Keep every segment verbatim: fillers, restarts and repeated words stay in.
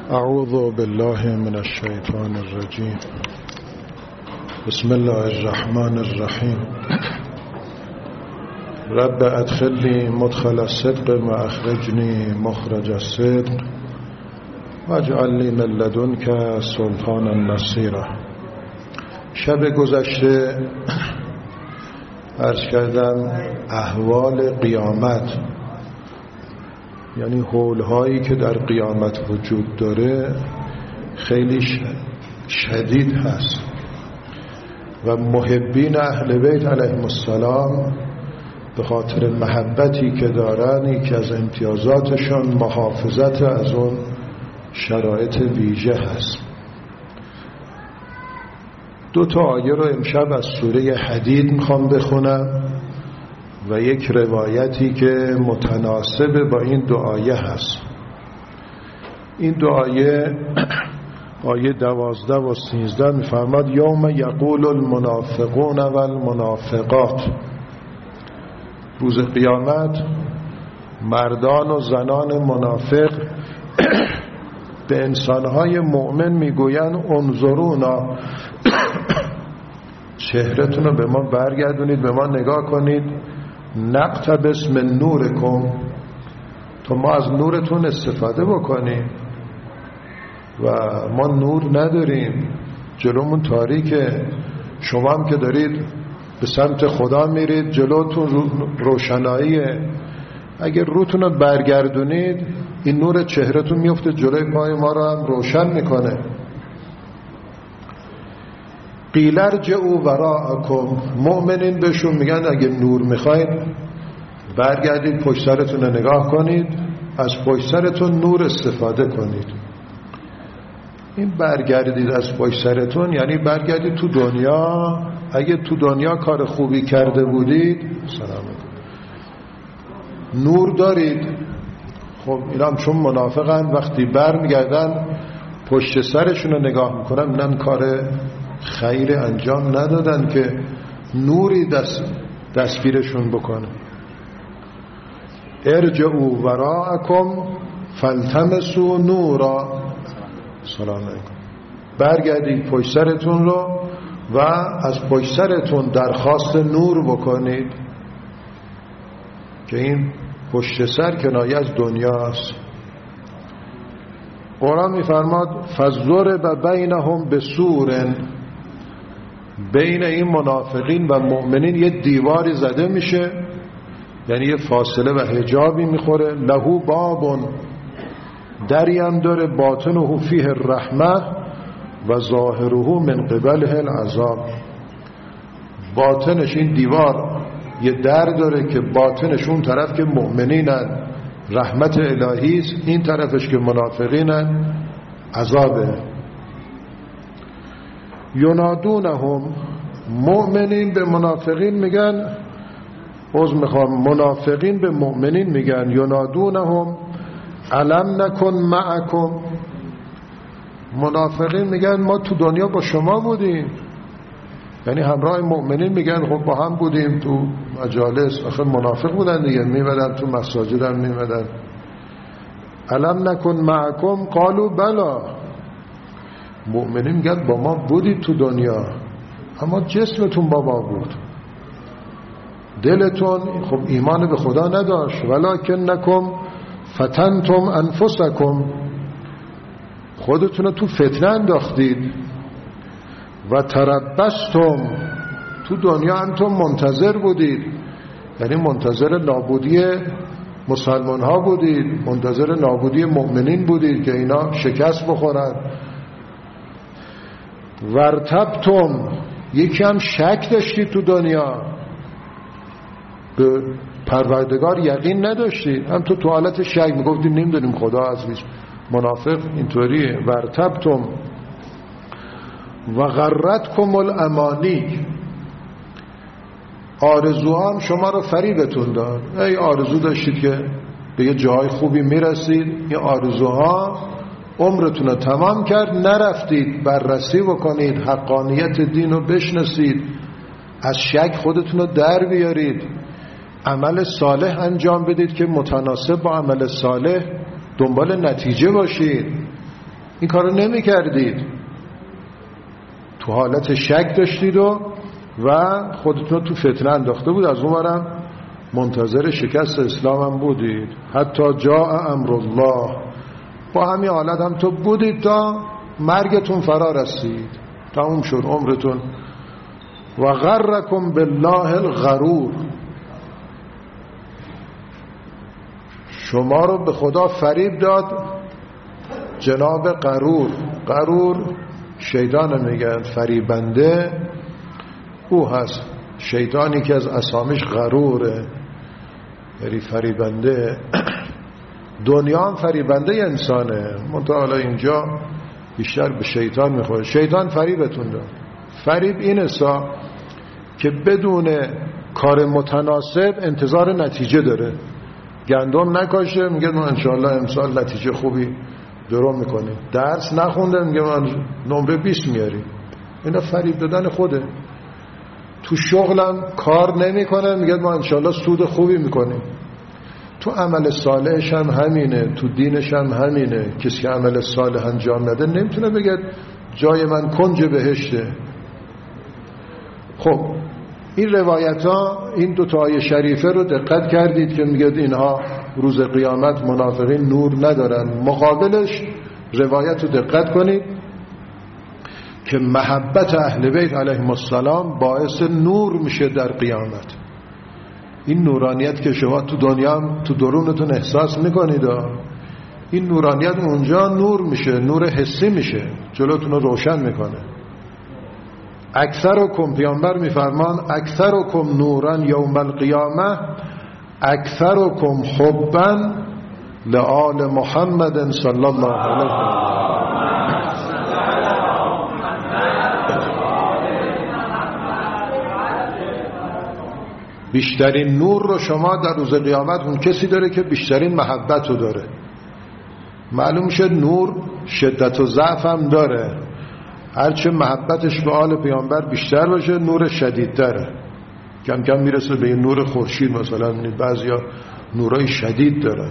اعوذ بالله من الشیطان الرجیم. بسم الله الرحمن الرحیم. رب ادخلنی مدخل الصدق و اخرجنی مخرج الصدق واجعل لی من لدنک سلطانا نصیرا. شب گذشته عرض کردم احوال قیامت، یعنی حولهایی که در قیامت وجود داره خیلی شدید هست و محبین اهل بیت علیهم السلام به خاطر محبتی که دارن یکی از امتیازاتشون محافظت از اون شرایط ویژه هست. دو تا آیه رو امشب از سوره حدید میخوام بخونم و یک روایتی که متناسب با این دو آیه هست. این دو آیه آیه دوازده و سیزده میفرماد یوم یقول المنافقون و المنافقات، روز قیامت مردان و زنان منافق به انسانهای مؤمن میگوین انظرونا، چهرهتون رو به ما برگردونید، به ما نگاه کنید، نقتبس من نورکم، تو ما از نورتون استفاده بکنیم و ما نور نداریم، جلومون تاریکه، شما هم که دارید به سمت خدا میرید جلوتون روشناییه، اگر روتون رو برگردونید این نور چهرهتون میفته جلوی پای ما رو هم روشن میکنه. قیل ارجعوا وراءکم، مؤمنین بهشون میگن اگه نور میخواید برگردید پشت سرتون رو نگاه کنید، از پشت سرتون نور استفاده کنید. این برگردید از پشت سرتون یعنی برگردید تو دنیا، اگه تو دنیا کار خوبی کرده بودید سلام نور دارید. خب اینا هم چون منافقن وقتی بر میگردن پشت سرشون رو نگاه میکنن میبینن کار خیر انجام ندادن که نوری دست دستگیرشون بکنه. ارجعوا وراءکم فالتمسوا نورا، سلام علیکم، برگردید پشت سرتون رو و از پشت سرتون درخواست نور بکنید، که این پشت سر کنایه از دنیاست. قرآن میفرماد فضرب بینهم بسور، بین این منافقین و مؤمنین یه دیواری زده میشه، یعنی یه فاصله و حجابی میخوره. لهو بابون، دری هم داره، باطنه فیه الرحمه و ظاهره من قبله العذاب، باطنش این دیوار یه در داره که باطنش اون طرف که مؤمنینن رحمت الهی است، این طرفش که منافقینن عذابه. ینادونهم، مؤمنین به منافقین میگن، عذر میخوام منافقین به مؤمنین میگن ینادونهم الم نکن معکم، منافقین میگن ما تو دنیا با شما بودیم، یعنی همراه مؤمنین میگن خب با هم بودیم تو مجالس، آخه منافق بودن دیگه، میمدن تو مساجد هم میمدن. الم نکن معکم قالوا بلا، مؤمنین میگن با ما بودید تو دنیا اما جسمتون با ما بود، دلتون خب ایمان به خدا نداشت. ولکنکم فتنتم انفسکم، خودتون رو تو فتنه انداختید. و تربستم، تو دنیا انتم منتظر بودید، یعنی منتظر نابودی مسلمان ها بودید، منتظر نابودی مؤمنین بودید که اینا شکست بخورن. ورتبتم، یکی هم شک داشتید تو دنیا، به پروردگار یقین نداشتید، هم تو تو حالت شک میگفتید نمیدونیم خدا هستش. منافق اینطوریه. ورتبتم و غرتکم الامانی، آرزوها هم شما رو فریبتون داد. ای آرزو داشتید که به یه جای خوبی میرسید، این آرزوها عمرتون رو تمام کرد، نرفتید بررسی بکنید، حقانیت دین رو بشناسید، از شک خودتون رو در بیارید، عمل صالح انجام بدید که متناسب با عمل صالح دنبال نتیجه باشید. این کارو نمی کردید، تو حالت شک داشتید و و خودتون تو فتنه انداخته بود، از اونورم منتظر شکست اسلام هم بودید. حتی جاء امر الله، با همین حالت هم تو بودید تا مرگتون فرا رسید، تموم شد عمرتون. و غرکم بالله الغرور، شما رو به خدا فریب داد جناب غرور. غرور شیطان میگن، فریبنده او هست. شیطانی که از اسامیش غروره، یعنی فریبنده. دنیا هم فریبنده انسانه، منتها حالا اینجا بیشتر به شیطان میخوره. شیطان فریبتون داد. فریب این حسا که بدون کار متناسب انتظار نتیجه داره. گندم نکاشه میگه من انشاءالله امسال نتیجه خوبی درو میکنیم. درس نخونده میگه من نمره بیست میاریم. اینا فریب دادن خوده. تو شغلم کار نمیکنه میگه ما انشاءالله سود خوبی میکنیم. تو عمل صالحش هم همینه، تو دینش هم همینه. کسی که عمل صالح انجام نده نمیتونه بگه جای من کنج بهشته. خب این روایت ها، این دو تا آیه شریفه رو دقت کردید که میگه اینها روز قیامت منافقین نور ندارن. مقابلش روایت رو دقت کنید که محبت اهل بیت علیهم السلام باعث نور میشه در قیامت. این نورانیت که شما تو دنیا هم تو درونتون احساس میکنید، این نورانیت اونجا نور میشه، نور حسی میشه، جلوتون رو روشن میکنه. اکثرکم، پیامبر میفرمان اکثرکم نورا یوم القیامه اکثرکم حبا لآل محمد صلی الله علیه و بیشترین نور رو شما در روز قیامت اون کسی داره که بیشترین محبت رو داره. معلوم شد نور شدت و ضعف هم داره. هرچه محبتش به آل پیامبر بیشتر باشه نور شدیدتره. کم کم میرسه به نور خورشید. مثلا بعضیا نورای شدید دارن.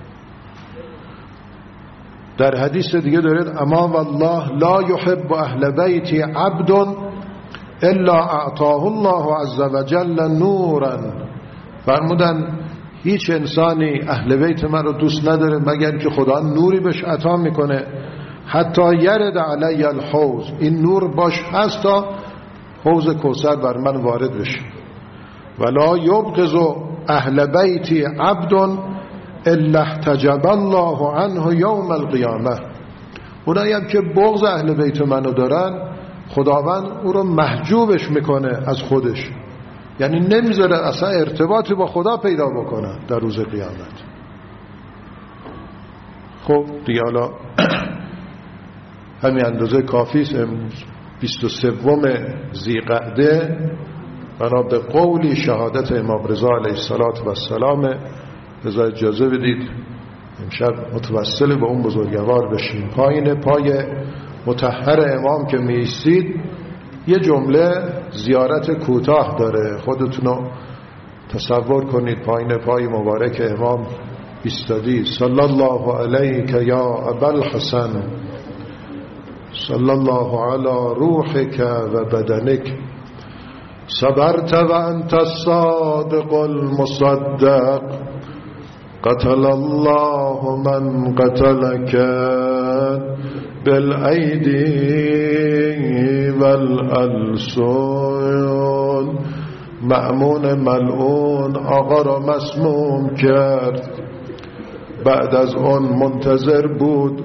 در حدیث دیگه دارید اما والله لا يحب اهل بیتی عبد الا اعطاه الله عز وجل نورا. فرمودن هیچ انسانی اهل بیت من رو دوست نداره مگر که خدا نوری بهش عطا میکنه. حتی یرد علی الحوض، این نور باش هست تا حوض کوثر بر من وارد بشه. ولا یبغض اهل بیتی عبد الا احتجب الله عنه یوم القیامه. اونایی هم که بغض اهل بیت منو دارن خداوند او رو محجوبش میکنه از خودش، یعنی نمیذاره اصلا ارتباطی با خدا پیدا بکنه در روز قیامت. خب دیگه حالا همین اندازه کافیست. امروز بیست و سوم ذیقعده بنا به قولی شهادت امام رضا علیه السلام. رضا اجازه بدید امشب متوسل به اون بزرگوار بشیم. پایین پای مطهر امام که می ایستید یه جمله زیارت کوتاه داره. خودتونو تصور کنید پایین پای مبارک امام ایستادی. صلی الله علیک یا ابا الحسن، صلی الله علی روحک و بدنک، صبرت و انت الصادق المصدق، قتل الله من قتلك بالایدی والالسن. مأمون ملعون آقا را مسموم کرد. بعد از اون منتظر بود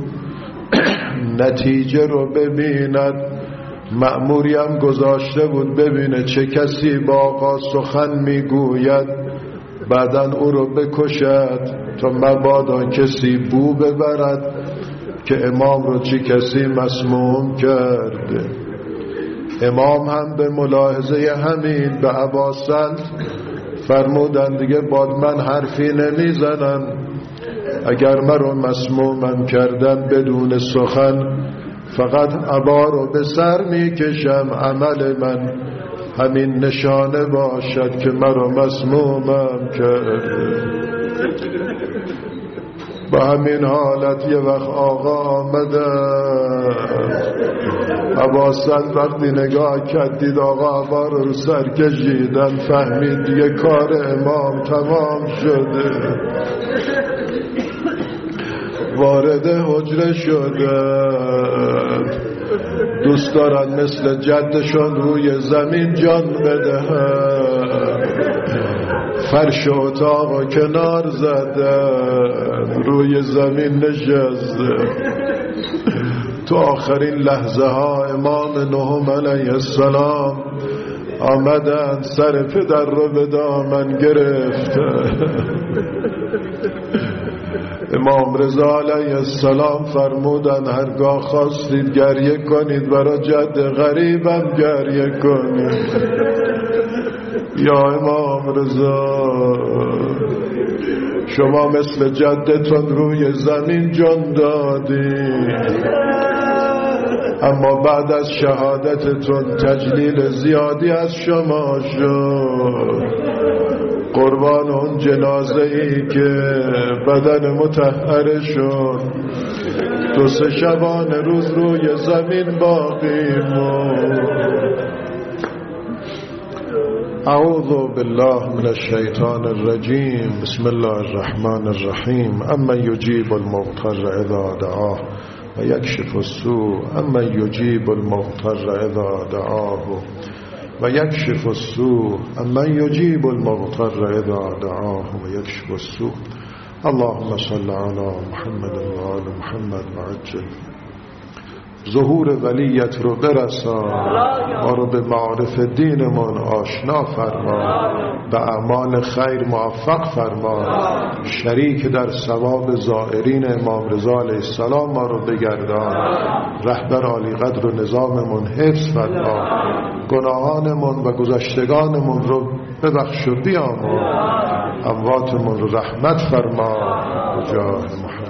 نتیجه رو ببیند. مأموری هم گذاشته بود ببینه چه کسی با آقا سخن میگوید، بعدن او رو بکشد تا مبادا کسی بو ببرد که امام رو چی کسی مسموم کرده. امام هم به ملاحظه همین به اباسل فرمودن دیگه باد من حرفی نمیزنم، اگر من رو مسمومم کردن بدون سخن فقط عبا رو به سر میکشم، عمل من همین نشانه باشد که من رو مسمومم کرده. با همین حالت یه وقت آقا آمده عباسن وقتی نگاه کردید آقا عبا رو سر کشیدن فهمید دیگه کار امام تمام شده وارد حجره شده دوست دارن مثل جدشون روی زمین جان بدهن فرش اتاق و کنار زدن روی زمین نشسته تو آخرین لحظه ها امام نهم علیه السلام آمدن سر پدر رو به دامن گرفته امام رضا علیه السلام فرمودن هرگاه خواستید گریه کنید برای جد غریبم گریه کنید یا امام رضا شما مثل جدتون روی زمین جان دادید اما بعد از شهادتتون تجلیل زیادی از شما شد قربان اون جنازه ای که بدن مطهر شد دو سه شبانه روز روی زمین باقی موند. اعوذ بالله من الشیطان الرجیم بسم الله الرحمن الرحیم اما یجیب المضطر اذا دعاه و یکشف السوء اما یجیب المضطر اذا دعاه و یکشف السوء اما یجیب المضطر اذا دعاه و یکشف السوء. اللهم صل علی محمد و آل محمد و عجل ظهور ولیت رو برسان ما رو به معارف دینمون آشنا فرما به اعمال خیر موفق فرما شریک در ثواب زائرین امام رضا علیه السلام ما رو بگردان رهبر عالی قدر و نظاممون حفظ فرما گناهانمون و گذشتگانمون رو ببخش و بیامرز امواتمون رو رحمت فرما به جاه محمد.